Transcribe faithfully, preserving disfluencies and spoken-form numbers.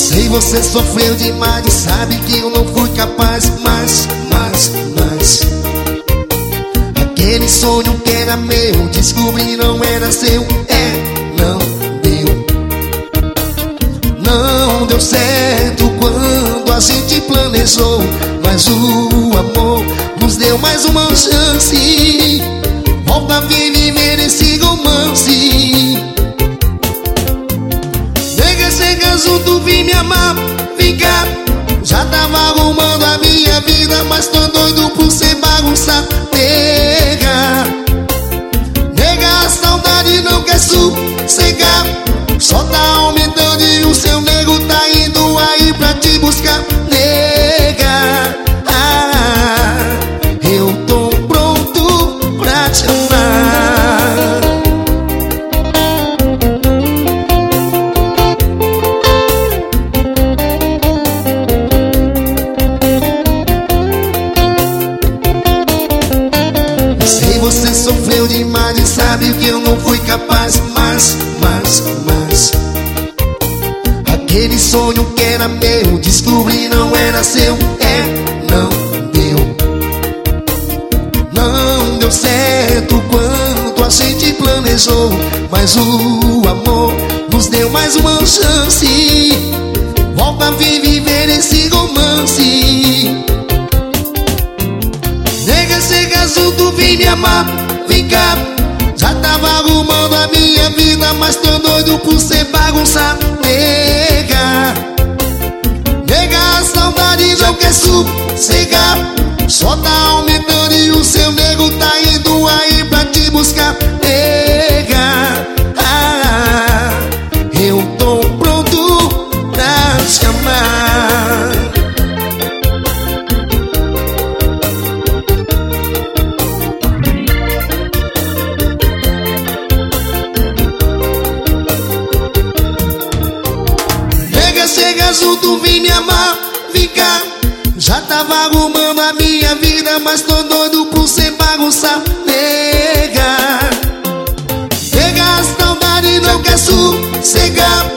Sei você sofreu demais e sabe que eu não fui capaz. Mas, mas, mas aquele sonho que era meu, descobri não era seu. É, não deu. Não deu certo quando a gente planejou, mas o amor nos deu mais uma chance. Volta a vir viver esse romance. Chega, chega junto, vim me amar, vem cá. Já tava arrumando a minha vida, mas tô doido por cê bagunçar. Nega, nega, a saudade não quer sossegar. Só tá aumentando e o seu nego tá indo aí pra te buscar. Nega, ah, eu tô pronto pra te amar. Sei você sofreu demais e sabe que eu não fui capaz. Mas, mas, mas aquele sonho que era meu, descobri não era seu. É, não deu. Não deu certo quando a gente planejou, mas o amor nos deu mais uma chance. Volta a vir viver esse romance. Nega, chega junto, vem me amar, vem cá. Já tava arrumando a minha vida, mas tô doido por cê bagunçar. Nega, nega, a saudade não quer sossegar. Só tá aumentando e o seu nego tá indo aí pra te buscar. Nega, ah, eu tô pronto pra te amar. Chega junto, vem me amar, vem cá. Já tava arrumando a minha vida, mas tô doido por cê bagunçar. Nega, nega, a saudade não quer sossegar.